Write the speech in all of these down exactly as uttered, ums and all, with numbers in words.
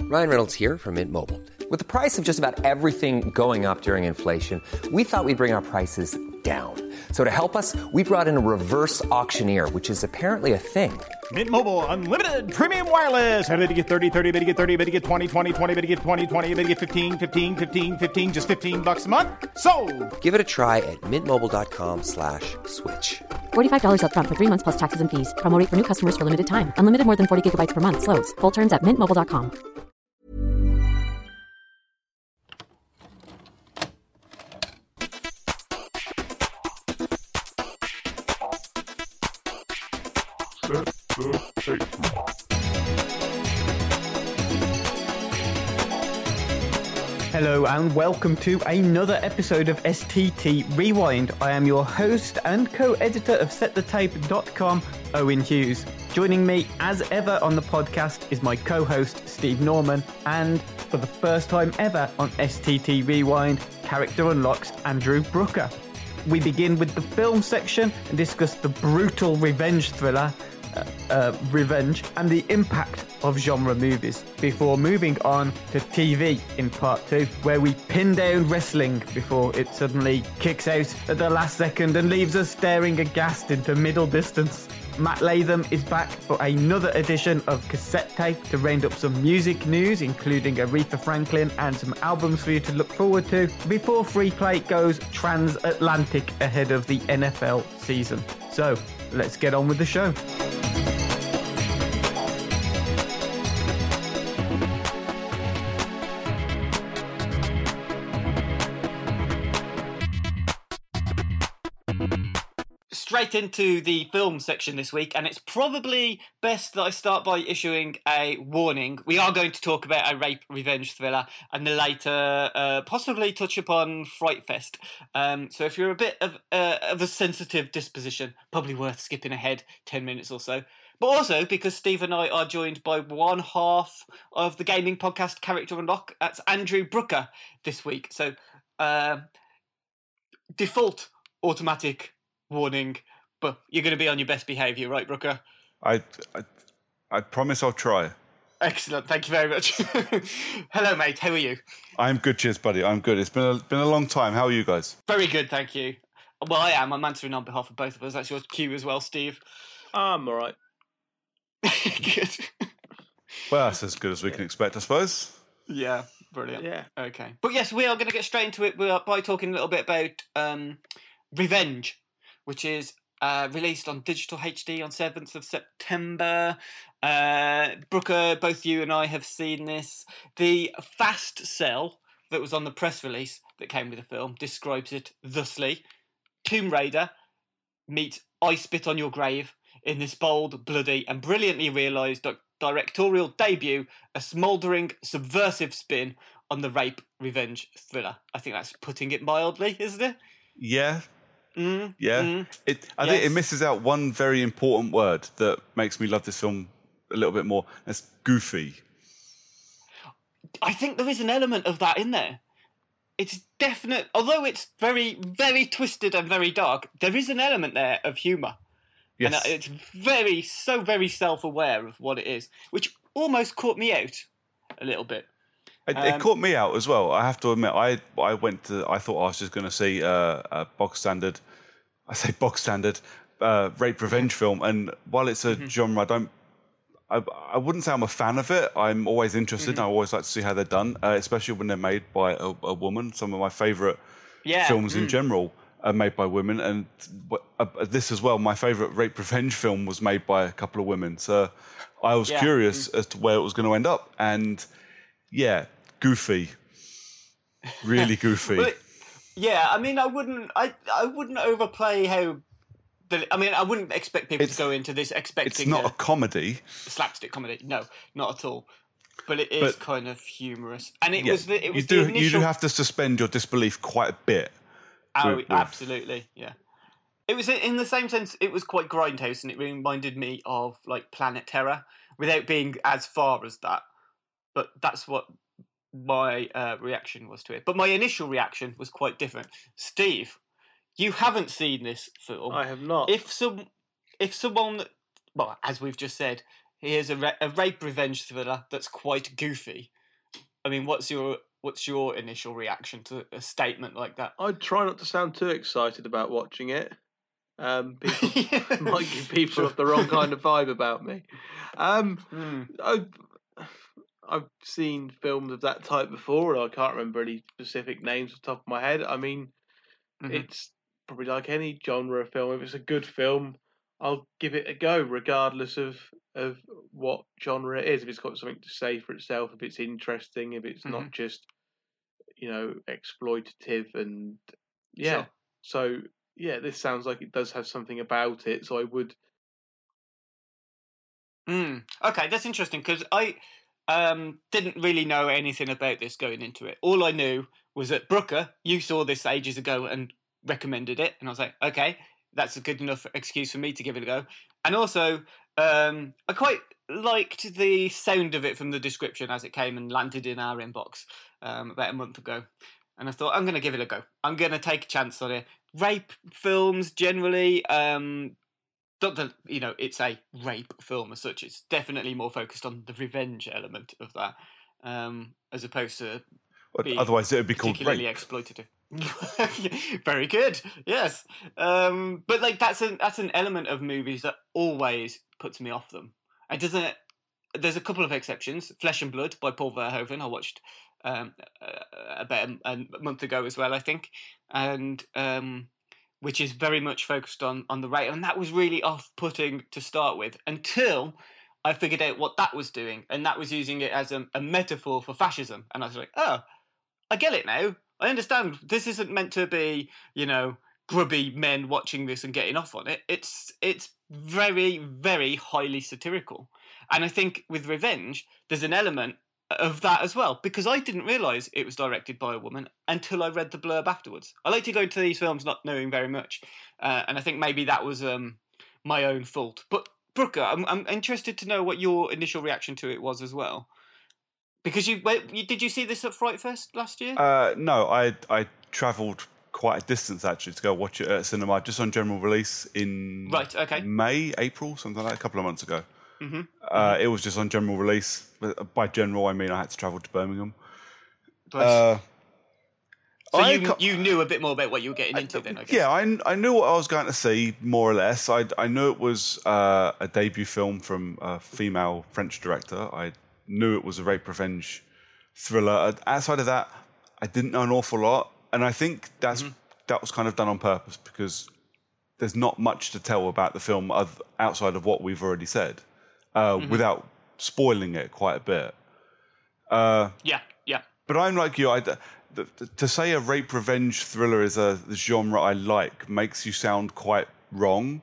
Ryan Reynolds here from Mint Mobile. With the price of just about everything going up during inflation, we thought we'd bring our prices down. So to help us, we brought in a reverse auctioneer, which is apparently a thing. Mint Mobile Unlimited Premium Wireless. How to get thirty, thirty, how to get thirty, how to get twenty, twenty, twenty, how to get twenty, twenty, how to get fifteen, fifteen, fifteen, fifteen, just fifteen bucks a month? Sold! Give it a try at mintmobile.com slash switch. forty-five dollars up front for three months plus taxes and fees. Promo rate for new customers for limited time. Unlimited more than forty gigabytes per month. Slows full terms at mint mobile dot com. Hello and welcome to another episode of S T T Rewind. I am your host and co-editor of set the tape dot com, Owen Hughes. Joining me as ever on the podcast is my co-host Steve Norman, and for the first time ever on S T T Rewind, Character Unlock's Andrew Brooker. We begin with the film section and discuss the brutal revenge thriller Uh, uh, Revenge and the impact of genre movies, before moving on to T V in part two, where we pin down wrestling before it suddenly kicks out at the last second and leaves us staring aghast into middle distance. Matt Latham is back for another edition of Cassette Tape to round up some music news, including Aretha Franklin and some albums for you to look forward to, before Free Play goes transatlantic ahead of the N F L season. So, let's get on with the show. Straight into the film section this week, and it's probably best that I start by issuing a warning. We are going to talk about a rape revenge thriller and then later uh, possibly touch upon Fright Fest. Um, so if you're a bit of, uh, of a sensitive disposition, probably worth skipping ahead ten minutes or so. But also because Steve and I are joined by one half of the gaming podcast Character Unlock. That's Andrew Brooker this week. So uh, default automatic warning, but you're going to be on your best behaviour, right, Brooker? I, I, I promise I'll try. Excellent, thank you very much. Hello, mate. How are you? I'm good, cheers, buddy. I'm good. It's been a, been a long time. How are you guys? Very good, thank you. Well, I am. I'm answering on behalf of both of us. That's your cue as well, Steve. I'm all right. Good. Well, that's as good as we can expect, I suppose. Yeah, brilliant. Yeah. Okay. But yes, we are going to get straight into it by talking a little bit about um, Revenge, which is uh, released on digital H D on seventh of September. Uh, Brooker, both you and I have seen this. The fast sell that was on the press release that came with the film describes it thusly. Tomb Raider meets I Spit on Your Grave in this bold, bloody and brilliantly realised di- directorial debut, a smouldering, subversive spin on the rape revenge thriller. I think that's putting it mildly, isn't it? Yeah. Mm, yeah. Mm, It. I yes. think it misses out one very important word that makes me love this film a little bit more. That's goofy. I think there is an element of that in there. It's definite, although it's very, very twisted and very dark, there is an element there of humour. Yes. And it's very, so very self-aware of what it is, which almost caught me out a little bit. It, Um, it caught me out as well. I have to admit, I I went to. I thought I was just going to see uh, a box standard. I say box standard uh, rape revenge film, and while it's a Mm-hmm. genre, I don't. I, I wouldn't say I'm a fan of it. I'm always interested. Mm-hmm. And I always like to see how they're done, uh, especially when they're made by a, a woman. Some of my favourite Yeah. films in mm. general are made by women, and uh, this as well. My favourite rape revenge film was made by a couple of women. So I was Yeah. curious as to where it was going to end up, and yeah, goofy, really goofy. Well, it- yeah, I mean, I wouldn't, I, I wouldn't overplay how. The, I mean, I wouldn't expect people It's- to go into this expecting It's not a a comedy. slapstick comedy. No, not at all. But it is But- kind of humorous, and it Yeah, was the it was you do the initial. you do have to suspend your disbelief quite a bit. Oh, with- with- absolutely, yeah. It was in the same sense. It was quite grindhouse, and it reminded me of like Planet Terror, without being as far as that. But that's what my uh, reaction was to it. But my initial reaction was quite different. Steve, you haven't seen this film. I have not. If some, if someone, well, as we've just said, here's a, ra- a rape revenge thriller that's quite goofy. I mean, what's your what's your initial reaction to a statement like that? I'd try not to sound too excited about watching it. Um, people might give people sure. the wrong kind of vibe about me. Um, mm. I've, I've seen films of that type before, and I can't remember any specific names off the top of my head. I mean, mm-hmm. it's probably like any genre of film. If it's a good film, I'll give it a go, regardless of, of what genre it is. If it's got something to say for itself, if it's interesting, if it's mm-hmm. not just, you know, exploitative and yeah. Sure. So yeah, this sounds like it does have something about it. So I would. Mm. Okay, that's interesting because I um, didn't really know anything about this going into it. All I knew was that Brooker, you saw this ages ago and recommended it, and I was like, okay, that's a good enough excuse for me to give it a go. And also, um, I quite liked the sound of it from the description as it came and landed in our inbox um, about a month ago. And I thought, I'm going to give it a go. I'm going to take a chance on it. Rape films generally, um, not that, you know, it's a rape film as such. It's definitely more focused on the revenge element of that, um, as opposed to being otherwise it would be called particularly rape. Exploitative. Very good. Yes, um, but like that's an that's an element of movies that always puts me off them. It doesn't. There's a couple of exceptions. Flesh and Blood by Paul Verhoeven. I watched um, about a, a month ago as well, I think, and. Um, which is very much focused on, on the rape. And that was really off-putting to start with until I figured out what that was doing. And that was using it as a, a metaphor for fascism. And I was like, oh, I get it now. I understand. This isn't meant to be, you know, grubby men watching this and getting off on it. It's it's very, very highly satirical. And I think with Revenge, there's an element of that as well, because I didn't realise it was directed by a woman until I read the blurb afterwards. I like to go into these films not knowing very much, uh, and I think maybe that was um, my own fault. But Brooker, I'm, I'm interested to know what your initial reaction to it was as well, because you, you did you see this at Fright Fest last year? Uh, no, I I travelled quite a distance actually to go watch it at cinema, just on general release in right, okay. May, April, something like that, a couple of months ago. Mm-hmm. Uh, it was just on general release. By general, I mean I had to travel to Birmingham. Right. Uh, so you, you knew a bit more about what you were getting into I, then, I guess. Yeah, I, I knew what I was going to see, more or less. I, I knew it was uh, a debut film from a female French director. I knew it was a rape revenge thriller. Outside of that, I didn't know an awful lot. And I think that's mm-hmm. that was kind of done on purpose because there's not much to tell about the film outside of what we've already said. Uh, mm-hmm. Without spoiling it quite a bit. Uh, yeah, yeah. But I'm like you. I, the, the, to say a rape revenge thriller is a the genre I like makes you sound quite wrong.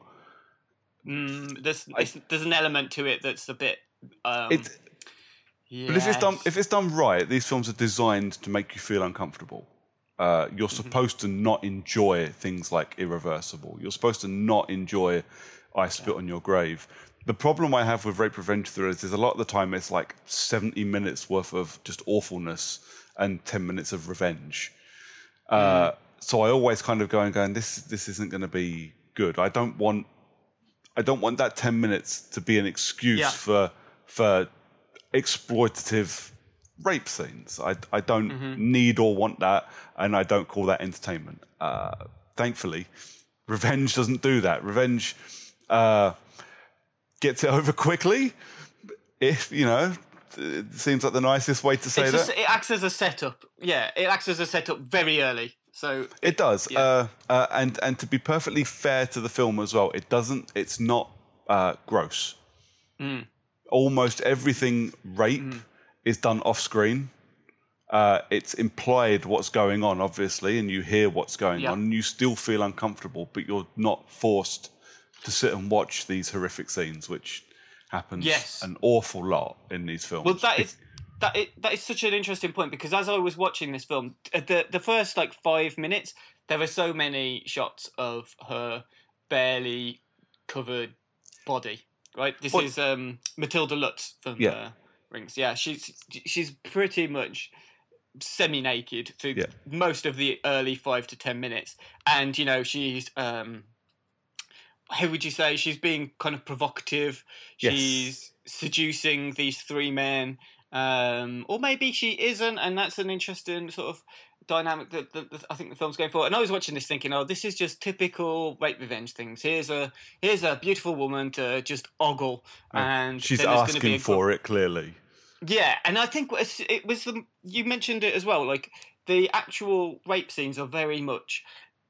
Mm, there's I, there's an element to it that's a bit. Um, it, yes. But if it's done if it's done right, these films are designed to make you feel uncomfortable. Uh, you're mm-hmm. supposed to not enjoy things like Irreversible. You're supposed to not enjoy I Spit yeah. on Your Grave. The problem I have with rape revenge thrillers is a lot of the time it's like seventy minutes worth of just awfulness and ten minutes of revenge. Mm. Uh, so I always kind of go and going, this this isn't going to be good. I don't want I don't want that ten minutes to be an excuse yeah. for for exploitative rape scenes. I I don't mm-hmm. need or want that, and I don't call that entertainment. Uh, thankfully, Revenge doesn't do that. Revenge. Uh, Gets it over quickly, if you know. It seems like the nicest way to say it's that. A, it acts as a setup. Yeah, it acts as a setup very early. So it does. Yeah. Uh, uh, and and to be perfectly fair to the film as well, it doesn't. It's not uh, gross. Mm. Almost everything rape mm. is done off screen. Uh, it's implied what's going on, obviously, and you hear what's going yeah. on, and you still feel uncomfortable, but you're not forced to sit and watch these horrific scenes, which happens yes. an awful lot in these films. Well, that is that is, that is such an interesting point, because as I was watching this film, the the first like five minutes, there were so many shots of her barely covered body. Right, this what? is um, Matilda Lutz from yeah. uh, Rings. Yeah, she's she's pretty much semi-naked through yeah. most of the early five to ten minutes, and you know she's. Um, How would you say she's being kind of provocative? Yes. She's seducing these three men, Um, or maybe she isn't, and that's an interesting sort of dynamic that, that, that I think the film's going for. And I was watching this thinking, oh, this is just typical rape revenge things. Here's a here's a beautiful woman to just ogle, and she's then there's gonna asking be a for it clearly. Yeah, and I think it was the you mentioned it as well. Like the actual rape scenes are very much,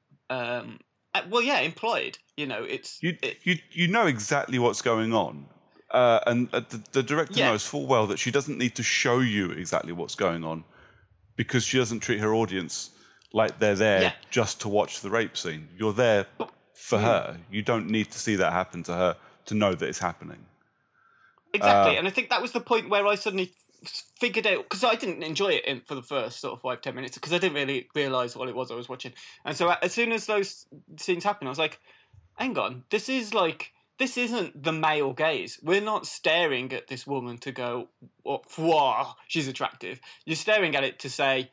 um, well, yeah, implied. You know, it's you it, you you know exactly what's going on. Uh, and uh, the, the director yeah. knows full well that she doesn't need to show you exactly what's going on, because she doesn't treat her audience like they're there yeah. just to watch the rape scene. You're there for mm. her. You don't need to see that happen to her to know that it's happening. Exactly, uh, and I think that was the point where I suddenly figured out, because I didn't enjoy it in, for the first sort of five, ten minutes, because I didn't really realise what it was I was watching. And so as soon as those scenes happened, I was like, hang on, this is like... This isn't the male gaze. We're not staring at this woman to go, oh, wow, she's attractive. You're staring at it to say,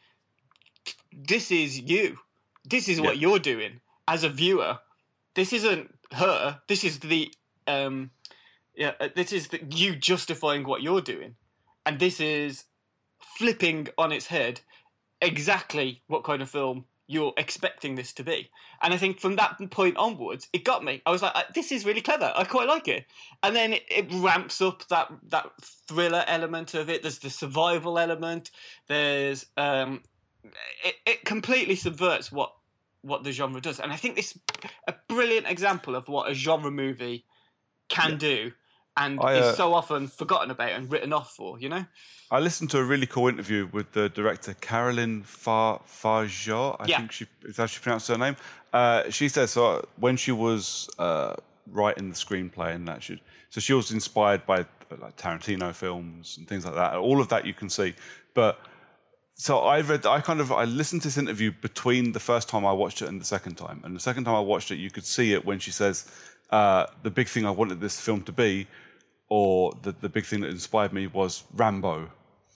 this is you. This is yeah. what you're doing as a viewer. This isn't her. This is the, um, yeah, this is the, you justifying what you're doing. And this is flipping on its head exactly what kind of film you're expecting this to be. And I think from that point onwards, it got me. I was like, this is really clever. I quite like it. And then it, it ramps up that that thriller element of it. There's the survival element. There's um, it, it completely subverts what what the genre does. And I think this is a brilliant example of what a genre movie can yeah. do, and I, uh, is so often forgotten about and written off for, you know? I listened to a really cool interview with the director, Caroline Far- Fargeot, I yeah. think she, is how she pronounced her name. Uh, she said, so when she was uh, writing the screenplay and that, she, so she was inspired by like Tarantino films and things like that. All of that you can see. But so I read, I kind of, I listened to this interview between the first time I watched it and the second time. And the second time I watched it, you could see it when she says, uh, the big thing I wanted this film to be, or the, the big thing that inspired me, was Rambo.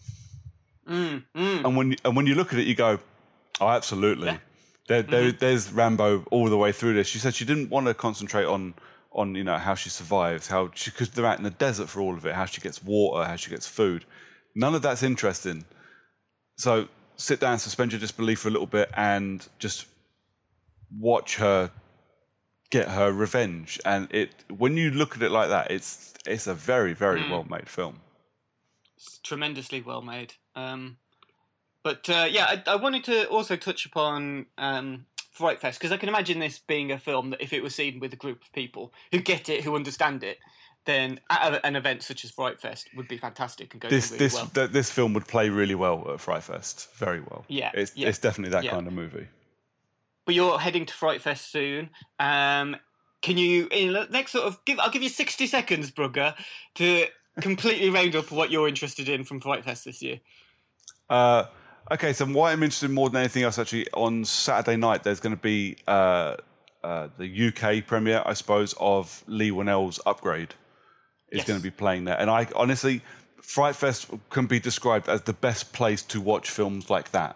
Mm, mm. And when and when you look at it, you go, oh, absolutely. Yeah. There, there, Mm-hmm. There's Rambo all the way through this. She said she didn't want to concentrate on, on you know, how she survives, how she, because they're out in the desert for all of it, how she gets water, how she gets food. None of that's interesting. So sit down, suspend your disbelief for a little bit, and just watch her get her revenge. And it, when you look at it like that, it's it's a very, very mm. well-made film. It's tremendously well-made. Um, but uh, yeah, I, I wanted to also touch upon um, Fright Fest, because I can imagine this being a film that if it was seen with a group of people who get it, who understand it, then at an event such as Fright Fest would be fantastic and go this, really this, well. Th- this film would play really well at Fright Fest, very well. Yeah, it's, yeah. it's definitely that yeah. kind of movie. But you're heading to Fright Fest soon. Um, can you, in the next sort of, give, I'll give you sixty seconds, Brugger, to completely round up what you're interested in from Fright Fest this year. Uh, okay, so what I'm interested in more than anything else, actually, on Saturday night, there's going to be uh, uh, the U K premiere, I suppose, of Leigh Whannell's Upgrade. Is yes. going to be playing there. And I honestly, Fright Fest can be described as the best place to watch films like that.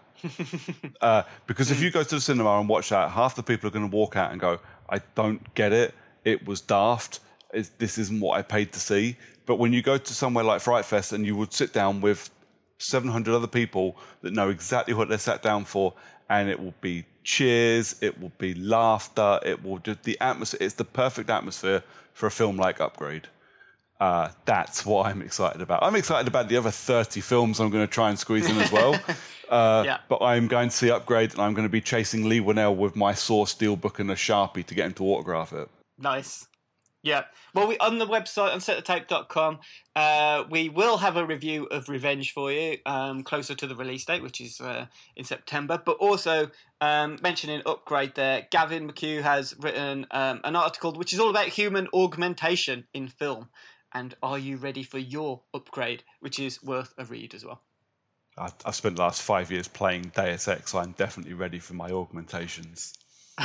uh, because if you go to the cinema and watch that, half the people are going to walk out and go, I don't get it. It was daft. It's, this isn't what I paid to see. But when you go to somewhere like Fright Fest and you would sit down with seven hundred other people that know exactly what they're sat down for, and it will be cheers, it will be laughter, it will just the atmosphere. It's the perfect atmosphere for a film like Upgrade. Uh, that's what I'm excited about. I'm excited about the other thirty films I'm going to try and squeeze in as well. Uh, yeah. But I'm going to see Upgrade, and I'm going to be chasing Leigh Whannell with my Saw Steelbook and a Sharpie to get him to autograph it. Nice. Yeah. Well, we on the website, on set the tape dot com, uh, we will have a review of Revenge for you um, closer to the release date, which is uh, in September. But also, um, mentioning Upgrade there, Gavin McHugh has written um, an article which is all about human augmentation in film. And are you ready for your upgrade, which is worth a read as well? I, I've spent the last five years playing Deus Ex, so I'm definitely ready for my augmentations.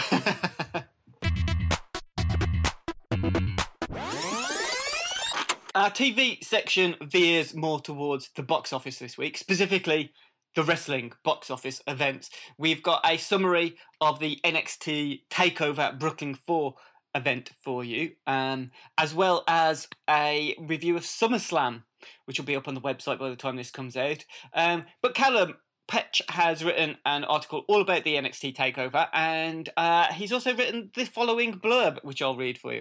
Our T V section veers more towards the box office this week, specifically the wrestling box office events. We've got a summary of the N X T TakeOver at Brooklyn four event for you, um, as well as a review of SummerSlam which will be up on the website by the time this comes out. Um, but Callum Petch has written an article all about the N X T TakeOver, and uh, he's also written the following blurb, which I'll read for you.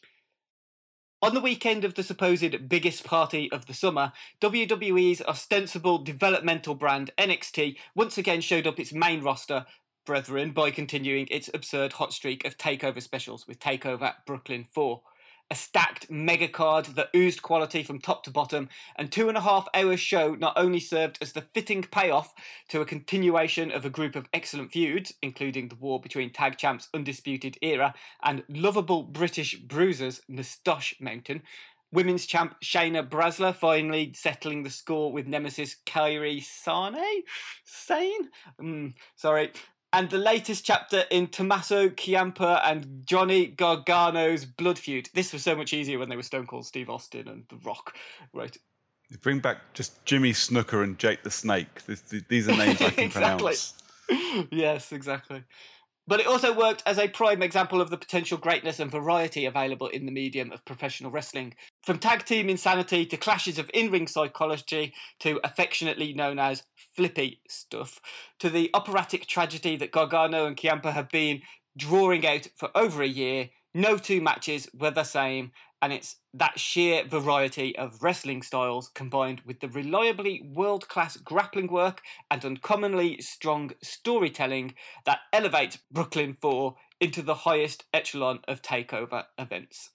On the weekend of the supposed biggest party of the summer, W W E's ostensible developmental brand N X T once again showed up its main roster brethren by continuing its absurd hot streak of TakeOver specials with TakeOver Brooklyn four. A stacked mega card that oozed quality from top to bottom, and two and a half hour show not only served as the fitting payoff to a continuation of a group of excellent feuds, including the war between Tag Champs Undisputed Era and lovable British bruisers Nastosh Mountain, Women's Champ Shayna Baszler finally settling the score with Nemesis Kairi Sane? Sane? Mm, sorry. And the latest chapter in Tommaso Ciampa and Johnny Gargano's blood feud. This was so much easier when they were Stone Cold Steve Austin and The Rock. Right. You bring back just Jimmy Snooker and Jake the Snake. This, these are names I can exactly. pronounce. Yes, exactly. But it also worked as a prime example of the potential greatness and variety available in the medium of professional wrestling. From tag team insanity to clashes of in-ring psychology to affectionately known as flippy stuff, to the operatic tragedy that Gargano and Ciampa have been drawing out for over a year, no two matches were the same, and it's that sheer variety of wrestling styles combined with the reliably world-class grappling work and uncommonly strong storytelling that elevates Brooklyn four into the highest echelon of TakeOver events.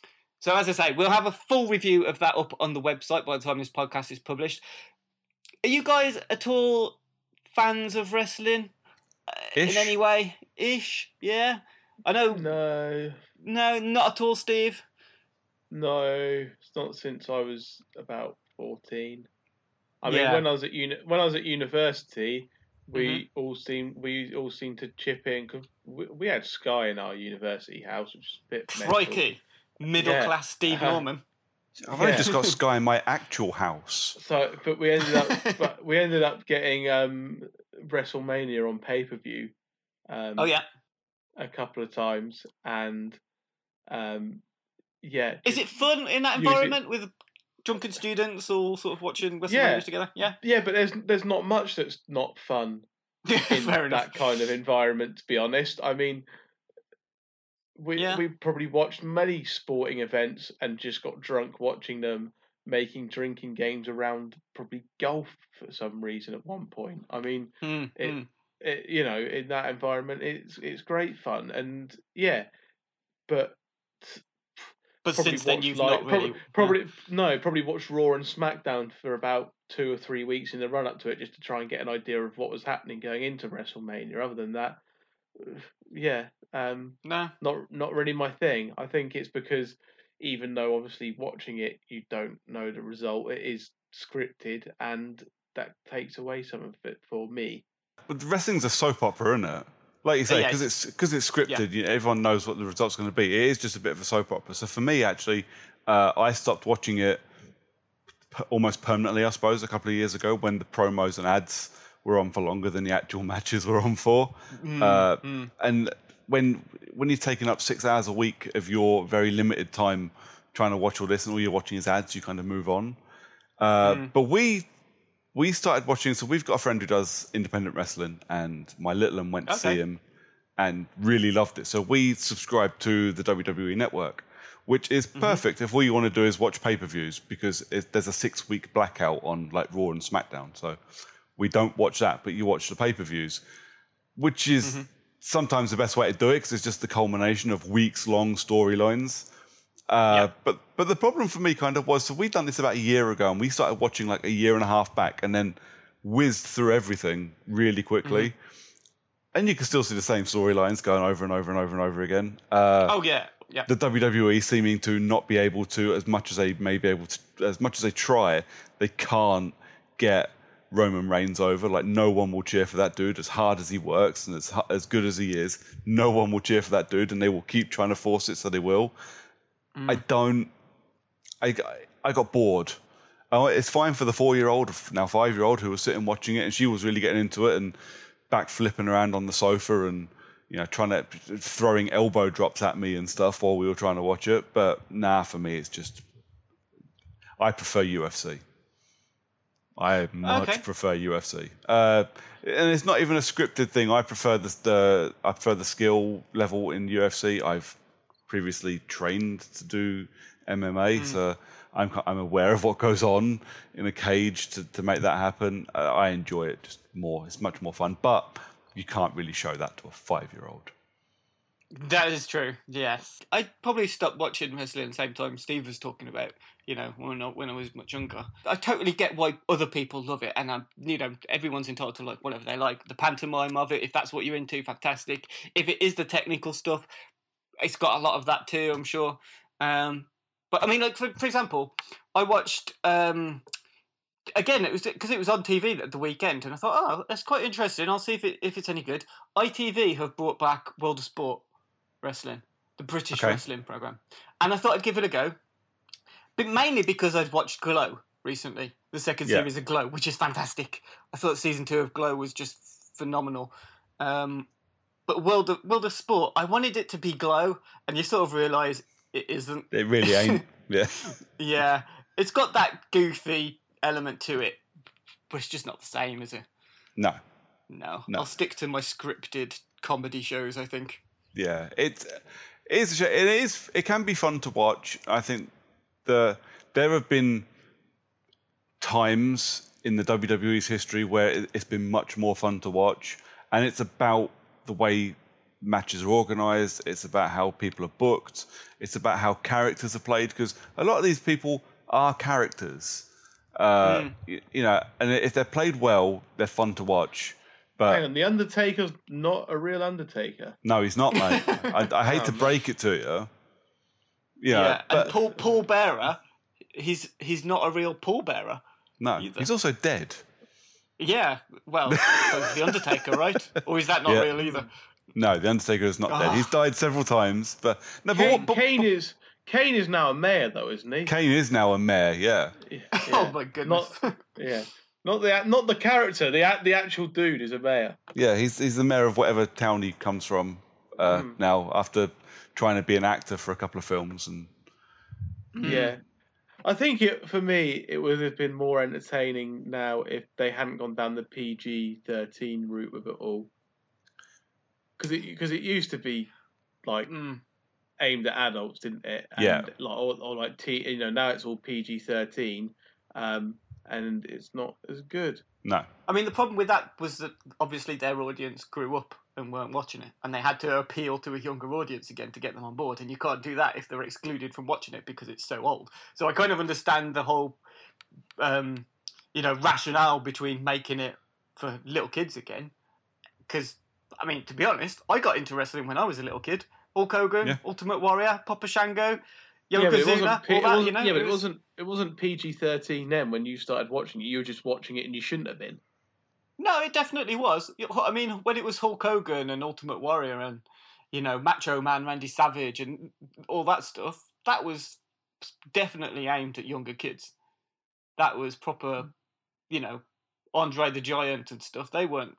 So as I say, we'll have a full review of that up on the website by the time this podcast is published. Are you guys at all fans of wrestling uh, in any way? Ish, yeah. I know. No. No, not at all, Steve. No, it's not since I was about fourteen. I mean, Yeah. when I was at uni- when I was at university, we Mm-hmm. all seemed we all seemed to chip in because we, we had Sky in our university house, which is a bit mental. Crikey. Middle Yeah. class Steve Uh-huh. Norman. I've only Yeah. just got Sky in my actual house. So, but we ended up, but we ended up getting um, WrestleMania on pay per view. Um, Oh, yeah. a couple of times, and um, yeah, Is it fun in that Use it- environment with drunken students all sort of watching WrestleMania Yeah. together? Yeah. yeah, but there's there's not much that's not fun in Fair enough. that kind of environment. To be honest, I mean, we Yeah. we probably watched many sporting events and just got drunk watching them, making drinking games around probably golf for some reason at one point. I mean, Hmm, it, hmm. it, you know, in that environment, it's it's great fun, and yeah, but But probably since then, watched, you've like, not really. probably, probably no, probably watched Raw and SmackDown for about two or three weeks in the run up to it, just to try and get an idea of what was happening going into WrestleMania. Other than that, yeah, um, No. not not really my thing. I think it's because even though obviously watching it, you don't know the result. It is scripted, and that takes away some of it for me. But wrestling's a soap opera, isn't it? Like you say, Yeah, because it's- it's because it's scripted. You know, everyone knows what the result's going to be. It is just a bit of a soap opera. So for me, actually, uh, I stopped watching it p- almost permanently, I suppose, a couple of years ago when the promos and ads were on for longer than the actual matches were on for. Mm, uh, mm. And when when you're taking up six hours a week of your very limited time trying to watch all this, and all you're watching is ads, you kind of move on. Uh, Mm. But we we started watching. So we've got a friend who does independent wrestling, and my little one went to Okay. see him and really loved it. So we subscribed to the W W E Network, which is Mm-hmm. perfect if all you want to do is watch pay-per-views, because it, there's a six-week blackout on like Raw and SmackDown. So we don't watch that, but you watch the pay-per-views, which is Mm-hmm. sometimes the best way to do it because it's just the culmination of weeks-long storylines. Uh, But but the problem for me kind of was, so we'd done this about a year ago, and we started watching like a year and a half back, and then whizzed through everything really quickly. And you can still see the same storylines going over and over and over and over again. Uh, Oh, yeah. Yeah. the W W E seeming to not be able to, as much as they may be able to, as much as they try, they can't get Roman Reigns over. Like, no one will cheer for that dude as hard as he works and as hu- as good as he is. No one will cheer for that dude, and they will keep trying to force it, so they will. I don't. I, I got bored. Oh, it's fine for the four-year-old, now five-year-old, who was sitting watching it, and she was really getting into it and back flipping around on the sofa and, you know, trying to throwing elbow drops at me and stuff while we were trying to watch it. But nah, for me, it's just. I prefer U F C. I much Okay. prefer U F C, uh, and it's not even a scripted thing. I prefer the, the I prefer the skill level in U F C. I've previously trained to do M M A, mm. so I'm I'm aware of what goes on in a cage to, to make that happen. Uh, I enjoy it just more. It's much more fun, but you can't really show that to a five-year-old. That is true. Yes, I probably stopped watching wrestling at the same time Steve was talking about. You know, when I, when I was much younger, I totally get why other people love it, and I'm, you know, everyone's entitled to like whatever they like. The pantomime of it, if that's what you're into, fantastic. If it is the technical stuff, it's got a lot of that too, I'm sure. Um, but I mean, like for for example, I watched um, again. It was because it was on T V at the weekend, and I thought, oh, that's quite interesting. I'll see if it if it's any good. I T V have brought back World of Sport Wrestling, the British okay. wrestling program, and I thought I'd give it a go. But mainly because I'd watched Glow recently, the second yeah. series of Glow, which is fantastic. I thought season two of Glow was just phenomenal. Um, but World of, World of Sport, I wanted it to be Glow, and you sort of realise it isn't. It really ain't. Yeah. Yeah. It's got that goofy element to it, but it's just not the same, is it? No. No. no. I'll stick to my scripted comedy shows, I think. Yeah. It, it is. It is. It can be fun to watch. I think. The, there have been times in the W W E's history where it's been much more fun to watch, and it's about the way matches are organised, it's about how people are booked, it's about how characters are played, because a lot of these people are characters, uh, mm. you, you know, and if they're played well, they're fun to watch. But hang on, the Undertaker's not a real Undertaker. No, he's not, mate. I, I hate oh, to break it to you. Yeah, yeah but, and Paul Paul Bearer, he's he's not a real Paul Bearer. No, either. He's also dead. Yeah, well, so the Undertaker, right? Or is that not yeah. real either? No, the Undertaker is not oh. dead. He's died several times, but no. Kane, but, what, but Kane is Kane is now a mayor, though, isn't he? Kane is now a mayor. Yeah. yeah. Oh my goodness. Not, yeah. Not the not the character. The the actual dude is a mayor. Yeah, he's he's the mayor of whatever town he comes from uh, mm. now. After trying to be an actor for a couple of films and. Yeah, I think it for me it would have been more entertaining now if they hadn't gone down the P G thirteen route with it all, because it because it used to be like mm. aimed at adults, didn't it? And yeah. Like or, or like T, you know, now it's all P G thirteen, um, and it's not as good. No. I mean, the problem with that was that obviously their audience grew up and weren't watching it, and they had to appeal to a younger audience again to get them on board, and you can't do that if they're excluded from watching it because it's so old. So I kind of understand the whole, um, you know, rationale between making it for little kids again, because, I mean, to be honest, I got into wrestling when I was a little kid. Hulk Hogan, yeah. Ultimate Warrior, Papa Shango, Yokozuna, yeah, P- all that, you know? Yeah, but it, it wasn't it wasn't P G thirteen then when you started watching it. You were just watching it and you shouldn't have been. No, it definitely was. I mean, when it was Hulk Hogan and Ultimate Warrior and, you know, Macho Man Randy Savage and all that stuff, that was definitely aimed at younger kids. That was proper, you know, Andre the Giant and stuff. They weren't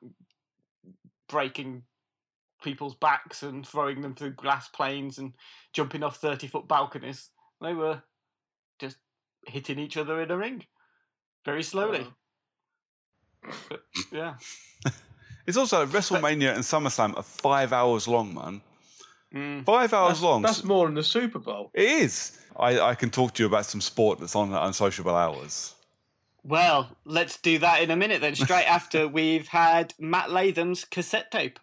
breaking people's backs and throwing them through glass planes and jumping off thirty-foot balconies. They were just hitting each other in a ring very slowly. Oh. But, yeah. It's also WrestleMania but, and SummerSlam are five hours long, man. Mm, five hours that's, long. That's more than the Super Bowl. It is. I, I can talk to you about some sport that's on unsociable hours. Well, let's do that in a minute then, straight after we've had Matt Latham's cassette tape.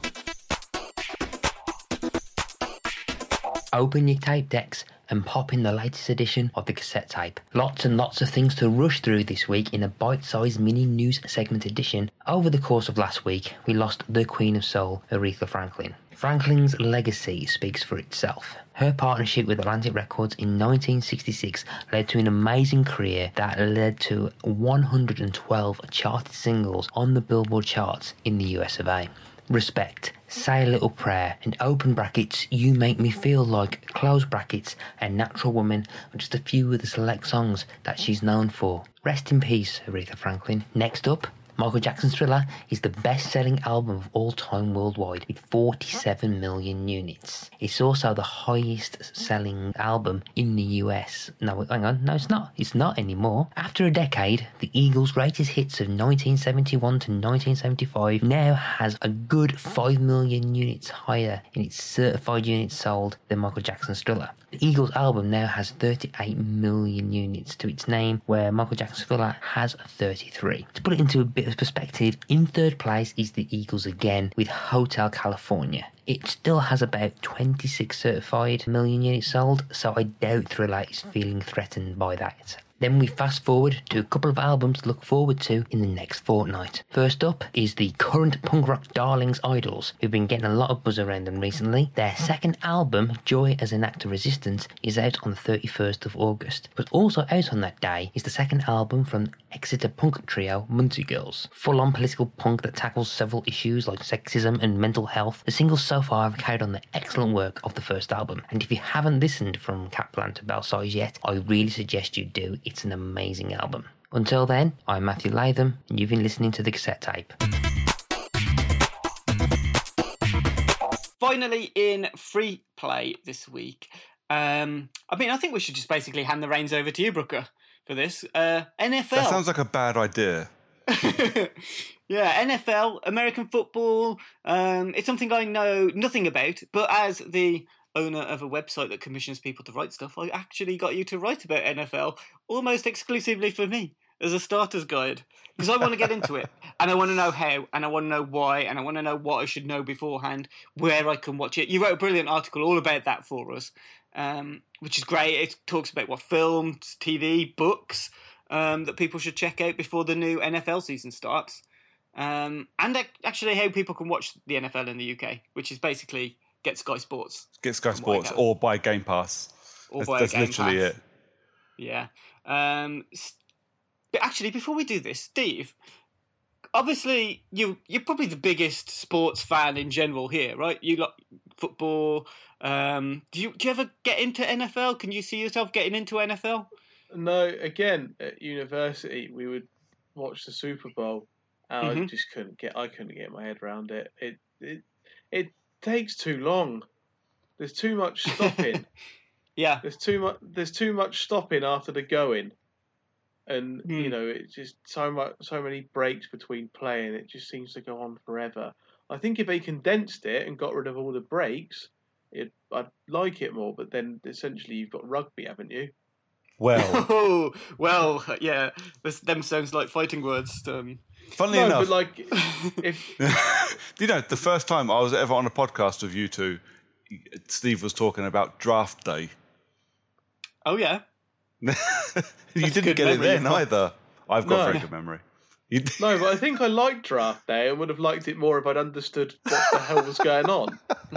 Open your tape decks and pop in the latest edition of the cassette tape. Lots and lots of things to rush through this week in a bite-sized mini news segment edition. Over the course of last week, we lost the Queen of Soul, Aretha Franklin. Franklin's legacy speaks for itself. Her partnership with Atlantic Records in nineteen sixty-six led to an amazing career that led to one hundred twelve charted singles on the Billboard charts in the U S of A. Respect, Say a Little Prayer, and open brackets, You Make Me Feel Like, close brackets, and Natural Woman are just a few of the select songs that she's known for. Rest in peace, Aretha Franklin. Next up, Michael Jackson's Thriller is the best-selling album of all time worldwide with forty-seven million units. It's also the highest-selling album in the U S. No, hang on, no, it's not. It's not anymore. After a decade, the Eagles' greatest hits of nineteen seventy-one to nineteen seventy-five now has a good five million units higher in its certified units sold than Michael Jackson's Thriller. The Eagles album now has thirty-eight million units to its name, where Michael Jackson's Thriller has thirty-three. To put it into a bit of perspective, in third place is the Eagles again with Hotel California. It still has about twenty-six certified million units sold, so I doubt Thriller is feeling threatened by that. Then we fast forward to a couple of albums to look forward to in the next fortnight. First up is the current punk rock darlings Idols, who've been getting a lot of buzz around them recently. Their second album, Joy as an Act of Resistance, is out on the thirty-first of August. But also out on that day is the second album from Exeter punk trio Muncie Girls. Full-on political punk that tackles several issues like sexism and mental health. The singles so far have carried on the excellent work of the first album. And if you haven't listened from Catplan to Belsize yet, I really suggest you do. It's an amazing album. Until then, I'm Matthew Latham, and you've been listening to The Cassette Tape. Finally, in free play this week, um, I mean, I think we should just basically hand the reins over to you, Brooker, for this. Uh, N F L. That sounds like a bad idea. Yeah, N F L, American football. Um, it's something I know nothing about, but as the owner of a website that commissions people to write stuff, I actually got you to write about N F L almost exclusively for me as a starter's guide, because I want to get into it and I want to know how and I want to know why and I want to know what I should know beforehand, where I can watch it. You wrote a brilliant article all about that for us, um, which is great. It talks about what films, T V, books um, that people should check out before the new N F L season starts, um, and actually how people can watch the N F L in the U K, which is basically get Sky Sports. Get Sky Sports or buy Game Pass. Or that's buy that's a Game literally Pass. it. Yeah. Um, but actually, before we do this, Steve, obviously you you're probably the biggest sports fan in general here, right? You like football. Um, do you do you ever get into N F L? Can you see yourself getting into N F L? No, again, at university we would watch the Super Bowl, and Mm-hmm. I just couldn't get I couldn't get my head around it. It it it takes too long. There's too much stopping. Yeah. There's too much. There's too much stopping after the going, and Mm. you know it's just so much, so many breaks between playing. It just seems to go on forever. I think if they condensed it and got rid of all the breaks, it I'd like it more. But then essentially you've got rugby, haven't you? Well, Oh, well, yeah. This, them sounds like fighting words. Um, funnily no, enough, but like if you know, the first time I was ever on a podcast with you two, Steve was talking about draft day. oh, yeah. You didn't good get it memory then you've got. either. I've got No. very good memory. You, no, but I think I liked draft day and would have liked it more if I'd understood what the hell was going on.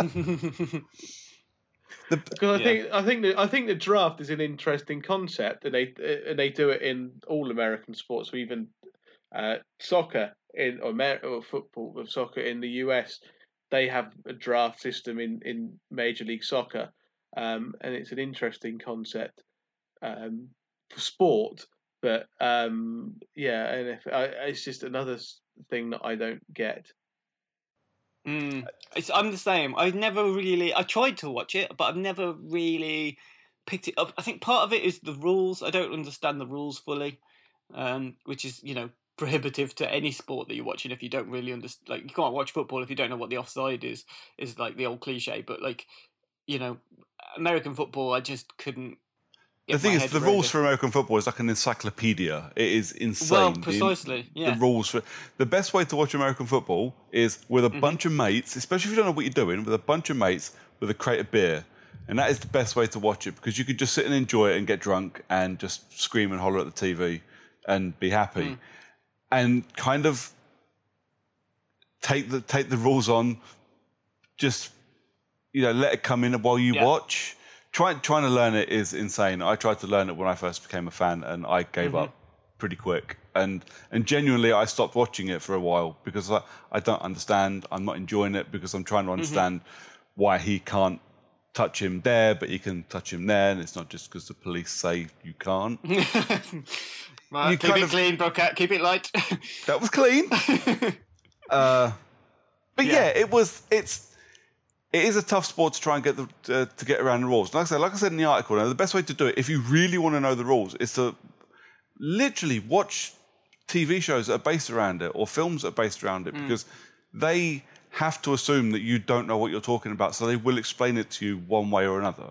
the, Because I Yeah. think I think the, I think the draft is an interesting concept, and they and they do it in all American sports, or even uh, soccer in or, Amer- or football or soccer in the U S. They have a draft system in, in Major League Soccer, um, and it's an interesting concept um, for sport. But um, yeah, and if, I, it's just another s- thing that I don't get. Mm. It's, I'm the same. I've never really. I tried to watch it, but I've never really picked it up. I think part of it is the rules. I don't understand the rules fully, um, which is you know prohibitive to any sport that you're watching if you don't really understand. Like you can't watch football if you don't know what the offside is. Is like the old cliche. But like you know, American football, I just couldn't. the get thing my is, head the around rules it. for American football is like an encyclopedia. It is insane. Well, The- precisely. Yeah. The rules for the best way to watch American football is with a Mm-hmm. bunch of mates, especially if you don't know what you're doing, with a bunch of mates with a crate of beer. And that is the best way to watch it because you could just sit and enjoy it and get drunk and just scream and holler at the T V and be happy. Mm. And kind of take the take the rules on, just you know, let it come in while you Yeah. watch. Trying trying to learn it is insane. I tried to learn it when I first became a fan, and I gave Mm-hmm. up pretty quick. And and genuinely, I stopped watching it for a while because I, I don't understand. I'm not enjoying it because I'm trying to understand why he can't touch him there, but you can touch him there, and it's not just because the police say you can't. Well, You keep kind it of- clean, Brocat. Keep it light. That was clean. uh, but yeah. Yeah. it was. It's it is a tough sport to try and get the uh, to get around the rules. Like I said, like I said in the article, now the best way to do it, if you really want to know the rules, is to literally watch T V shows that are based around it or films that are based around it, Mm. because they have to assume that you don't know what you're talking about, so they will explain it to you one way or another.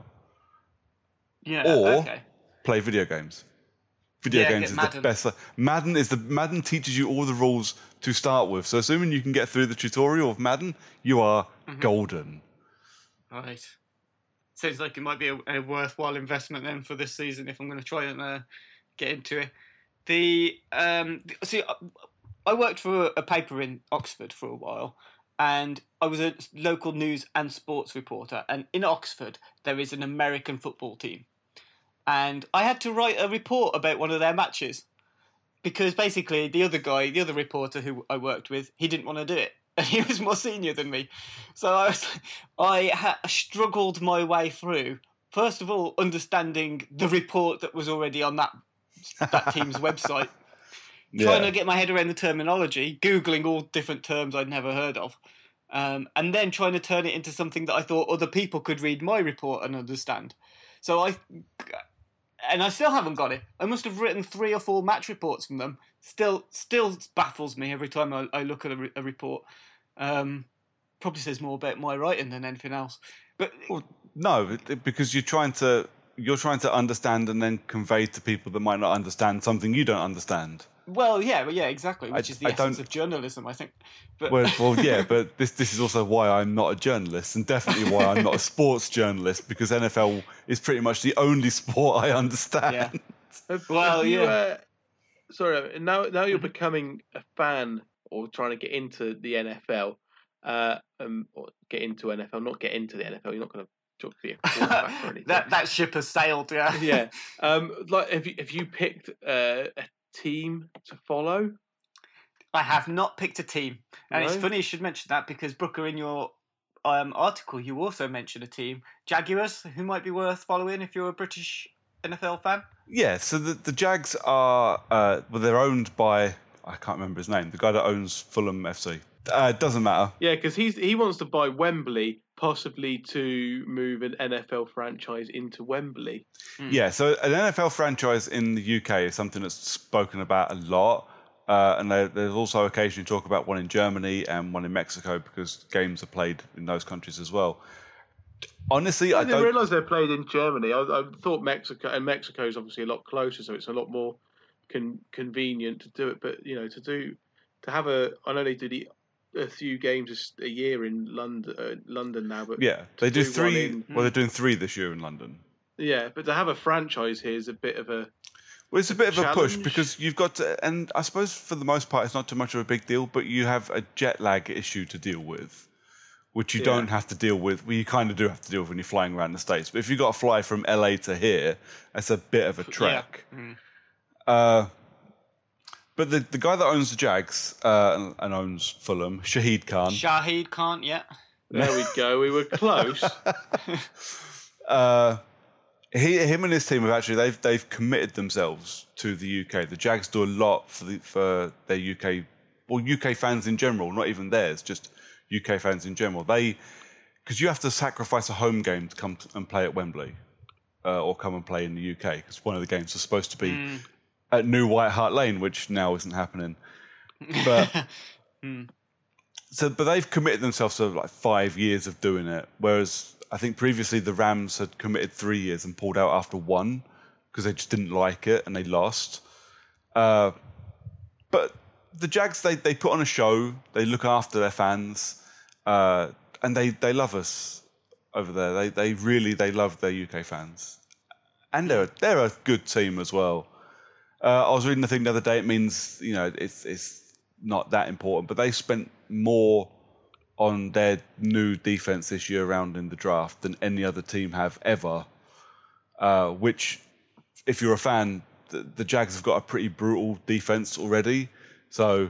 Yeah. Or okay. play video games. Video Yeah, games get is Madden. the best. Madden is the Madden teaches you all the rules to start with. So assuming you can get through the tutorial of Madden, you are Mm-hmm. golden. Right. Sounds like it might be a, a worthwhile investment then for this season if I'm going to try and uh, get into it. The um, see, I- I worked for a paper in Oxford for a while, and I was a local news and sports reporter. And in Oxford, there is an American football team, and I had to write a report about one of their matches because basically the other guy, the other reporter who I worked with, he didn't want to do it. And he was more senior than me. So I was, I ha- struggled my way through, first of all, understanding the report that was already on that that team's website, trying to get my head around the terminology, Googling all different terms I'd never heard of, um, and then trying to turn it into something that I thought other people could read my report and understand. So I, and I still haven't got it. I must have written three or four match reports from them. Still, still baffles me every time I, I look at a, re- a report. Um, probably says more about my writing than anything else. But Well, no, it- it- because you're trying to you're trying to understand and then convey to people that might not understand something you don't understand. well, yeah, well, yeah, exactly. Which I- is the I essence don't- of journalism, I think. But Well, well, yeah, but this this is also why I'm not a journalist, and definitely why I'm not a sports journalist, because N F L is pretty much the only sport I understand. yeah, Have- Well, have you, yeah. uh, sorry, now now you're Mhm. becoming a fan or trying to get into the N F L, uh, um, or get into N F L, not get into the N F L. You're not going to be a quarterback or anything. that that ship has sailed. Yeah, yeah. Um, like, have you have you picked uh, a team to follow? I have not picked a team, and it's No? funny you should mention that because Brooker, in your um, article, you also mentioned a team, Jaguars, who might be worth following if you're a British N F L fan. Yeah, so the, the Jags are, uh, well, they're owned by, I can't remember his name, the guy that owns Fulham F C. Uh, it doesn't matter. Yeah, because he's he wants to buy Wembley, possibly to move an N F L franchise into Wembley. Yeah, so an N F L franchise in the U K is something that's spoken about a lot. Uh, and there, there's also occasionally talk about one in Germany and one in Mexico because games are played in those countries as well. Honestly, I, I didn't don't. realise they played in Germany. I, I thought Mexico, and Mexico is obviously a lot closer, so it's a lot more con- convenient to do it. But you know, to do to have a, I know they do the, a few games a year in London, uh, London now, but Yeah, they do do one three. in- Well, they're doing three this year in London. yeah, but to have a franchise here is a bit of a Well, it's a bit of a push challenge. because you've got to, and I suppose for the most part, it's not too much of a big deal, but you have a jet lag issue to deal with, which you Yeah. don't have to deal with. Well, you kind of do have to deal with when you're flying around the States. But if you've got to fly from L A to here, that's a bit of a trek. Uh, but the, the guy that owns the Jags uh, and, and owns Fulham, Shahid Khan, Shahid can't yet. There we go. We were close. uh, he, him and his team have actually they've they've committed themselves to the U K. The Jags do a lot for the, for their U K, well, U K fans in general, not even theirs, just U K fans in general. They because you have to sacrifice a home game to come and play at Wembley uh, or come and play in the U K because one of the games was supposed to be Mm. at New White Hart Lane, which now isn't happening. But so, but they've committed themselves to like five years of doing it, whereas I think previously the Rams had committed three years and pulled out after one because they just didn't like it and they lost. Uh, but the Jags, they, they put on a show, they look after their fans, uh, and they, they love us over there. They they really they love their U K fans, and they're they're a good team as well. Uh, I was reading the thing the other day. It means you know it's it's not that important, but they spent more on their new defense this year around in the draft than any other team have ever. Uh, which, if you're a fan, the, the Jags have got a pretty brutal defense already, so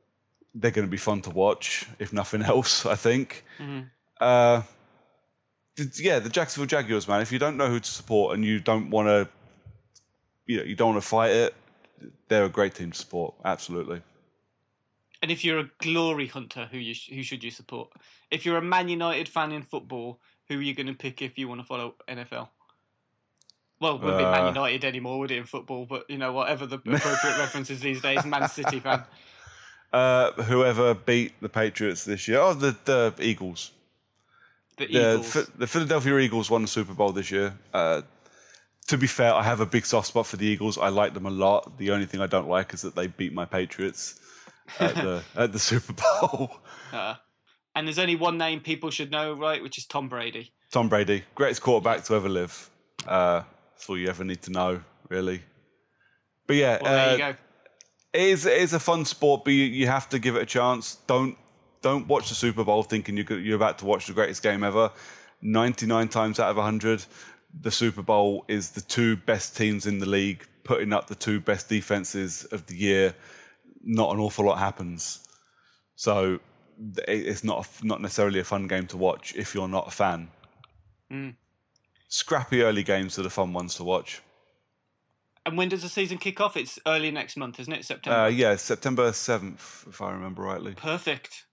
they're going to be fun to watch, if nothing else. I think. Uh, yeah, the Jacksonville Jaguars, man. If you don't know who to support and you don't want to, you know, you don't want to fight it, they're a great team to support. Absolutely. And if you're a glory hunter, who you who should you support? If you're a Man United fan in football, who are you going to pick if you want to follow N F L? Well, it wouldn't uh, be Man United anymore, would it, in football? But, you know, whatever the appropriate references these days, Man City fan. Uh, whoever beat the Patriots this year. Oh, the, the Eagles. The Eagles. The, the Philadelphia Eagles won the Super Bowl this year. Uh, to be fair, I have a big soft spot for the Eagles. I like them a lot. The only thing I don't like is that they beat my Patriots at the at the Super Bowl. Uh, and there's only one name people should know, right, which is Tom Brady. Tom Brady. Greatest quarterback to ever live. Uh, that's all you ever need to know, really. But yeah. Well, there uh, you go. It is, it is a fun sport, but you, you have to give it a chance. Don't don't watch the Super Bowl thinking you're, you're about to watch the greatest game ever. ninety-nine times out of one hundred, the Super Bowl is the two best teams in the league putting up the two best defenses of the year. Not an awful lot happens. So it's not a, not necessarily a fun game to watch if you're not a fan. Mm. Scrappy early games are the fun ones to watch. And when does the season kick off? It's early next month, isn't it? September? Uh, yeah, September seventh, if I remember rightly. Perfect.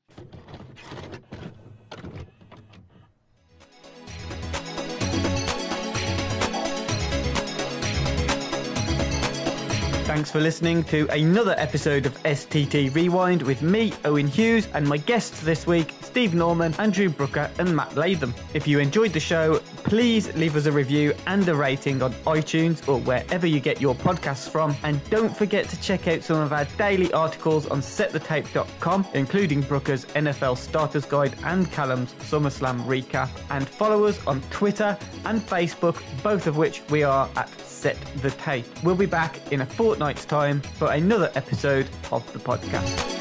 Thanks for listening to another episode of S T T Rewind with me, Owen Hughes, and my guests this week, Steve Norman, Andrew Brooker and Matt Latham. If you enjoyed the show, please leave us a review and a rating on iTunes or wherever you get your podcasts from. And don't forget to check out some of our daily articles on set the tape dot com, including Brooker's N F L Starters Guide and Callum's SummerSlam recap. And follow us on Twitter and Facebook, both of which we are at Set the Tape. We'll be back in a fortnight's time for another episode of the podcast.